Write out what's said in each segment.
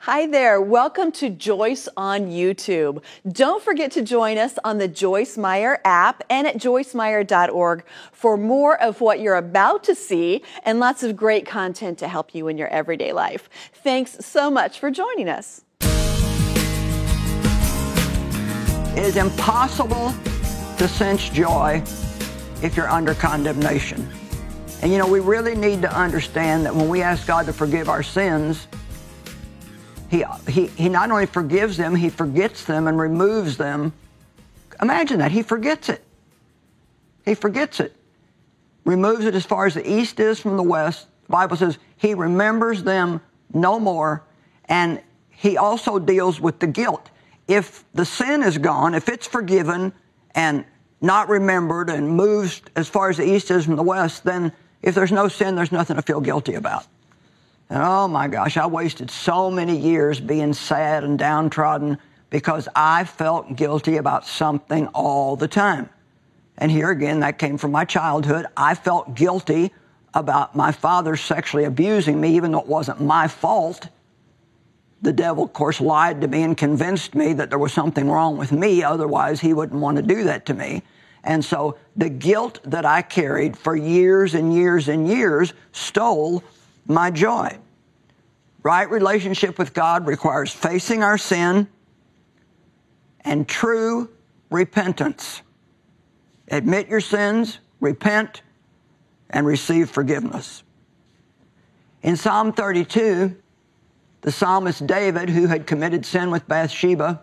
Hi there. Welcome to Joyce on YouTube. Don't forget to join us on the Joyce Meyer app and at joycemeyer.org for more of what you're about to see and lots of great content to help you in your everyday life. Thanks so much for joining us. It is impossible to sense joy if you're under condemnation. And you know, we really need to understand that when we ask God to forgive our sins, He not only forgives them, He forgets them and removes them. Imagine that. He forgets it. He forgets it. Removes it as far as the east is from the west. The Bible says He remembers them no more. And He also deals with the guilt. If the sin is gone, if it's forgiven and not remembered and moves as far as the east is from the west, then if there's no sin, there's nothing to feel guilty about. And oh my gosh, I wasted so many years being sad and downtrodden because I felt guilty about something all the time. And here again, that came from my childhood. I felt guilty about my father sexually abusing me, even though it wasn't my fault. The devil, of course, lied to me and convinced me that there was something wrong with me. Otherwise, he wouldn't want to do that to me. And so the guilt that I carried for years and years and years stole my joy. Right relationship with God requires facing our sin and true repentance. Admit your sins, repent, and receive forgiveness. In Psalm 32, the psalmist David, who had committed sin with Bathsheba,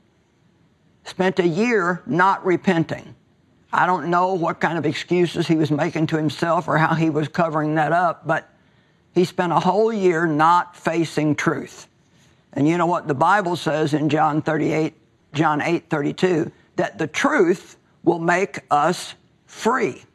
spent a year not repenting. I don't know what kind of excuses he was making to himself or how he was covering that up, but he spent a whole year not facing truth. And you know what the Bible says in John 8:32, that the truth will make us free.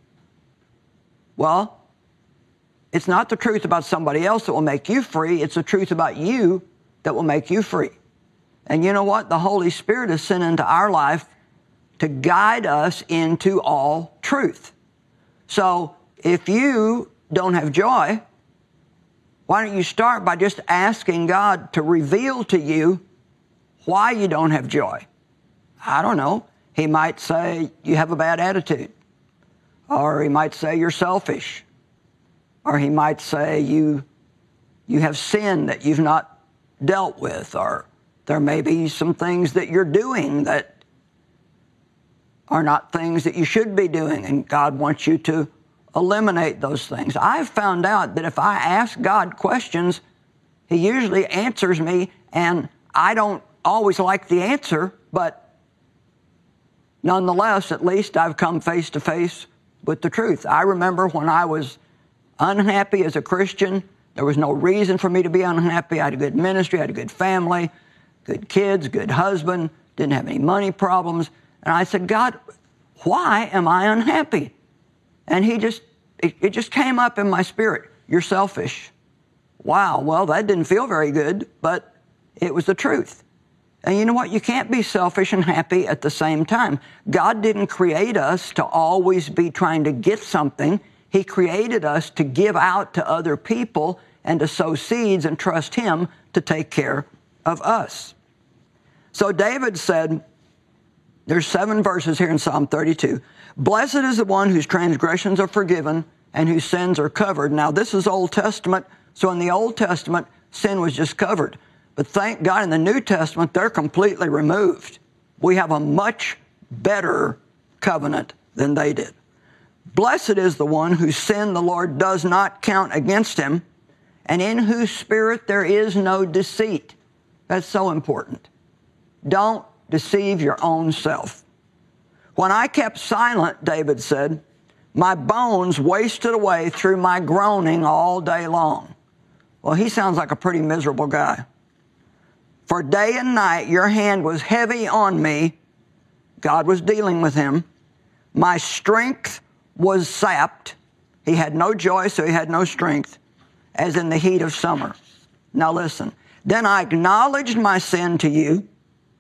Well, it's not the truth about somebody else that will make you free. It's the truth about you that will make you free. And you know what? The Holy Spirit is sent into our life to guide us into all truth. So if you don't have joy, why don't you start by just asking God to reveal to you why you don't have joy? I don't know. He might say you have a bad attitude. Or he might say you're selfish. Or he might say you have sin that you've not dealt with. Or there may be some things that you're doing that are not things that you should be doing, and God wants you to eliminate those things. I've found out that if I ask God questions, He usually answers me, and I don't always like the answer, but nonetheless, at least I've come face to face with the truth. I remember when I was unhappy as a Christian, there was no reason for me to be unhappy. I had a good ministry, I had a good family, good kids, good husband, didn't have any money problems. And I said, God, why am I unhappy? And it just came up in my spirit. You're selfish. Wow, well, that didn't feel very good, but it was the truth. And you know what? You can't be selfish and happy at the same time. God didn't create us to always be trying to get something. He created us to give out to other people and to sow seeds and trust Him to take care of us. So David said, there's 7 verses here in Psalm 32. Blessed is the one whose transgressions are forgiven and whose sins are covered. Now, this is Old Testament, so in the Old Testament, sin was just covered. But thank God in the New Testament, they're completely removed. We have a much better covenant than they did. Blessed is the one whose sin the Lord does not count against him, and in whose spirit there is no deceit. That's so important. Don't deceive your own self. When I kept silent, David said, my bones wasted away through my groaning all day long. Well, he sounds like a pretty miserable guy. For day and night your hand was heavy on me. God was dealing with him. My strength was sapped. He had no joy, so he had no strength, as in the heat of summer. Now listen. Then I acknowledged my sin to you.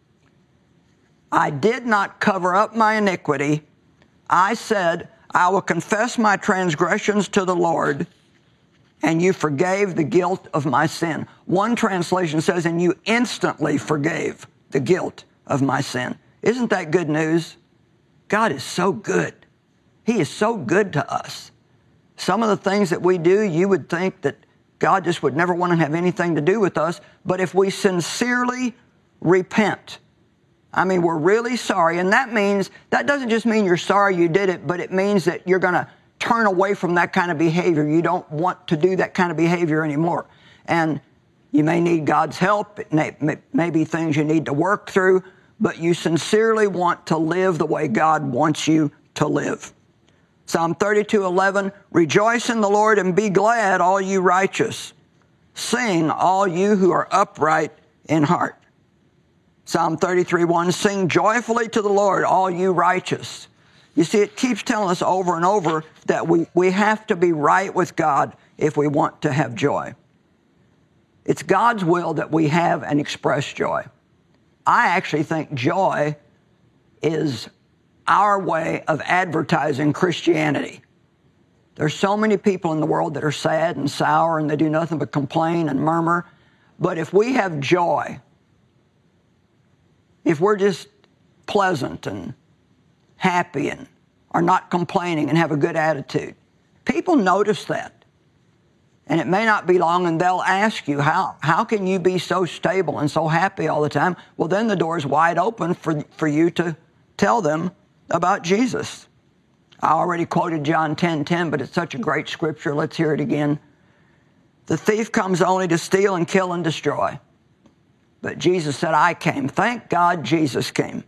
I did not cover up my iniquity. I said, I will confess my transgressions to the Lord, and you forgave the guilt of my sin. One translation says, and you instantly forgave the guilt of my sin. Isn't that good news? God is so good. He is so good to us. Some of the things that we do, you would think that God just would never want to have anything to do with us. But if we sincerely repent, I mean, we're really sorry. And that doesn't just mean you're sorry you did it, but it means that you're going to turn away from that kind of behavior. You don't want to do that kind of behavior anymore. And you may need God's help. It may be things you need to work through, but you sincerely want to live the way God wants you to live. Psalm 32:11, rejoice in the Lord and be glad, all you righteous. Sing, all you who are upright in heart. Psalm 33:1, sing joyfully to the Lord, all you righteous. You see, it keeps telling us over and over that we have to be right with God if we want to have joy. It's God's will that we have and express joy. I actually think joy is our way of advertising Christianity. There's so many people in the world that are sad and sour and they do nothing but complain and murmur. But if we have joy, if we're just pleasant and happy and are not complaining and have a good attitude, people notice that. And it may not be long and they'll ask you, how can you be so stable and so happy all the time? Well, then the door is wide open for you to tell them about Jesus. I already quoted John 10:10, but it's such a great scripture. Let's hear it again. The thief comes only to steal and kill and destroy. But Jesus said, I came. Thank God Jesus came,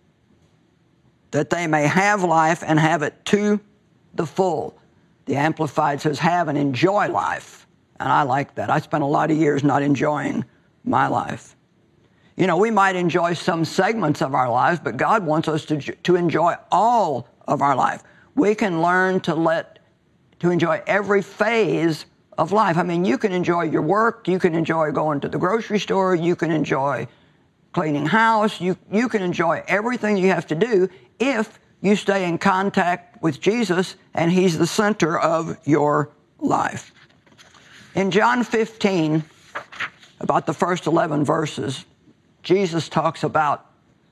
that they may have life and have it to the full. The Amplified says, have and enjoy life. And I like that. I spent a lot of years not enjoying my life. You know, we might enjoy some segments of our lives, but God wants us to enjoy all of our life. We can learn to enjoy every phase of life. I mean, you can enjoy your work. You can enjoy going to the grocery store. You can enjoy cleaning house. You can enjoy everything you have to do if you stay in contact with Jesus and He's the center of your life. In John 15, about the first 11 verses, Jesus talks about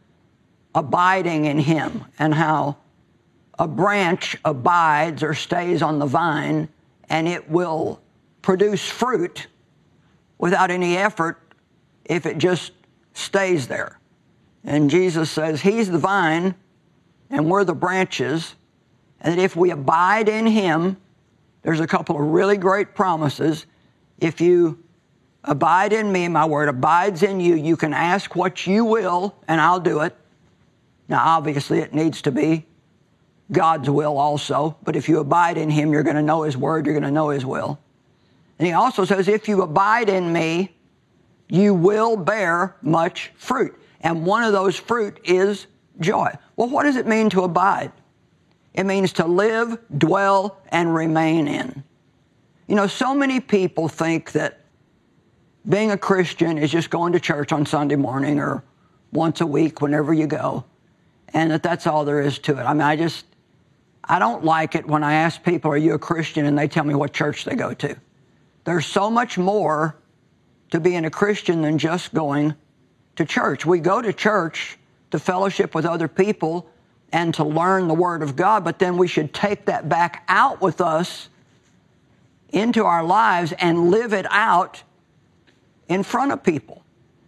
abiding in Him and how a branch abides or stays on the vine and it will produce fruit without any effort if it just stays there. And Jesus says He's the vine and we're the branches, and that if we abide in Him, there's a couple of really great promises. If you abide in me, my word abides in you, you can ask what you will, and I'll do it. Now, obviously, it needs to be God's will also, but if you abide in Him, you're going to know His word, you're going to know His will. And He also says, if you abide in me, you will bear much fruit. And one of those fruit is joy. Well, what does it mean to abide? It means to live, dwell, and remain in. You know, so many people think that being a Christian is just going to church on Sunday morning or once a week, whenever you go, and that's all there is to it. I mean, I don't like it when I ask people, are you a Christian? And they tell me what church they go to. There's so much more to being a Christian than just going to church. We go to church to fellowship with other people and to learn the Word of God, but then we should take that back out with us into our lives and live it out in front of people.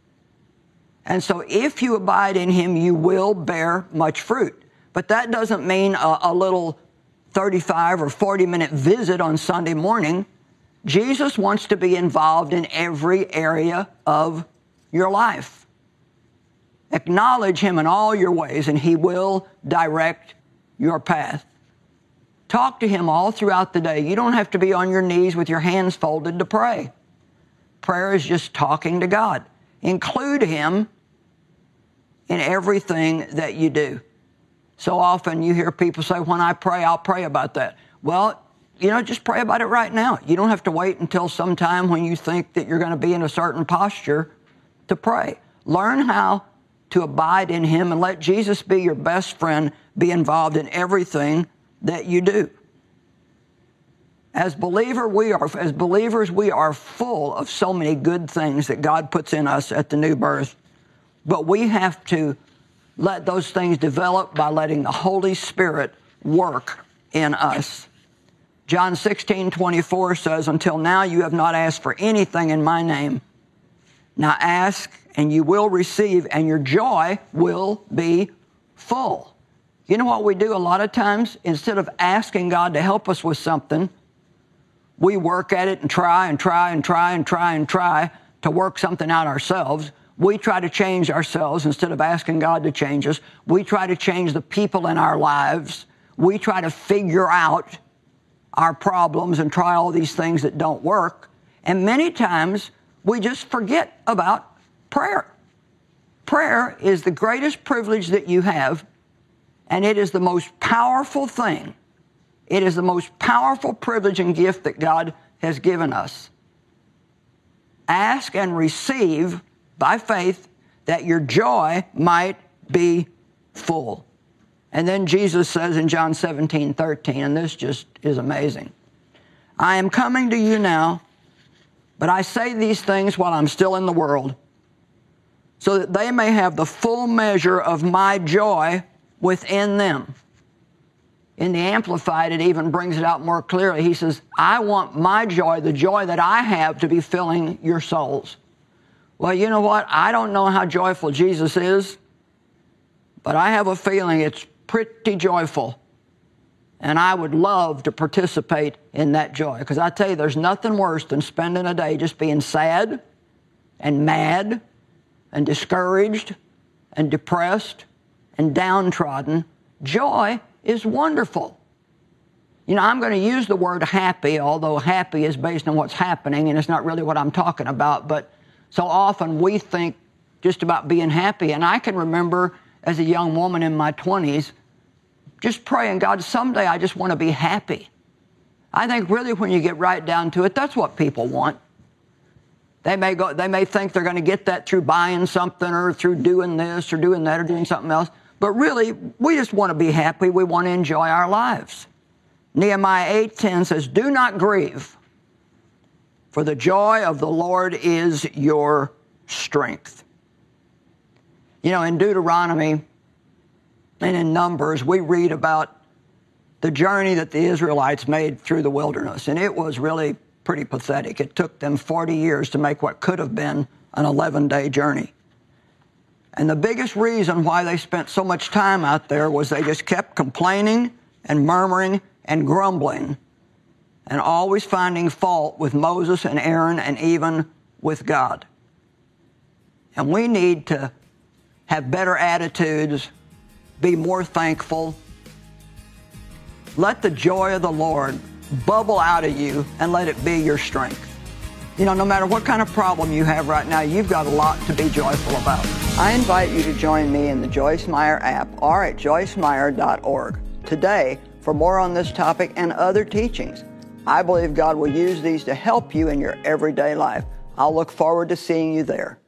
And so if you abide in Him, you will bear much fruit. But that doesn't mean a little 35 or 40-minute visit on Sunday morning. Jesus wants to be involved in every area of your life. Acknowledge Him in all your ways, and He will direct your path. Talk to Him all throughout the day. You don't have to be on your knees with your hands folded to pray. Prayer is just talking to God. Include Him in everything that you do. So often you hear people say, when I pray, I'll pray about that. Well, just pray about it right now. You don't have to wait until sometime when you think that you're going to be in a certain posture to pray. Learn how to abide in Him and let Jesus be your best friend, be involved in everything that you do. As believers, we are full of so many good things that God puts in us at the new birth. But we have to let those things develop by letting the Holy Spirit work in us. John 16:24 says, "Until now you have not asked for anything in my name. Now ask and you will receive, and your joy will be full." You know what we do a lot of times? Instead of asking God to help us with something, we work at it and try to work something out ourselves. We try to change ourselves instead of asking God to change us. We try to change the people in our lives. We try to figure out our problems and try all these things that don't work. And many times we just forget about prayer. Prayer is the greatest privilege that you have, and it is the most powerful thing. It is the most powerful privilege and gift that God has given us. Ask and receive by faith that your joy might be full. And then Jesus says in John 17:13, and this just is amazing, "I am coming to you now, but I say these things while I'm still in the world, so that they may have the full measure of my joy within them." In the Amplified, it even brings it out more clearly. He says, "I want my joy, the joy that I have, to be filling your souls." Well, you know what? I don't know how joyful Jesus is, but I have a feeling it's pretty joyful. And I would love to participate in that joy. Because I tell you, there's nothing worse than spending a day just being sad and mad and discouraged and depressed and downtrodden. Joy is wonderful. You know, I'm going to use the word happy, although happy is based on what's happening, and it's not really what I'm talking about. But so often we think just about being happy. And I can remember as a young woman in my 20s, just praying, God, someday I just want to be happy. I think really when you get right down to it, that's what people want. They may think they're going to get that through buying something or through doing this or doing that or doing something else. But really, we just want to be happy. We want to enjoy our lives. Nehemiah 8:10 says, "Do not grieve, for the joy of the Lord is your strength." You know, in Deuteronomy and in Numbers, we read about the journey that the Israelites made through the wilderness, and it was really pretty pathetic. It took them 40 years to make what could have been an 11-day journey. And the biggest reason why they spent so much time out there was they just kept complaining and murmuring and grumbling and always finding fault with Moses and Aaron and even with God. And we need to have better attitudes, be more thankful. Let the joy of the Lord bubble out of you and let it be your strength. You know, no matter what kind of problem you have right now, you've got a lot to be joyful about. I invite you to join me in the Joyce Meyer app or at joycemeyer.org. Today, for more on this topic and other teachings, I believe God will use these to help you in your everyday life. I'll look forward to seeing you there.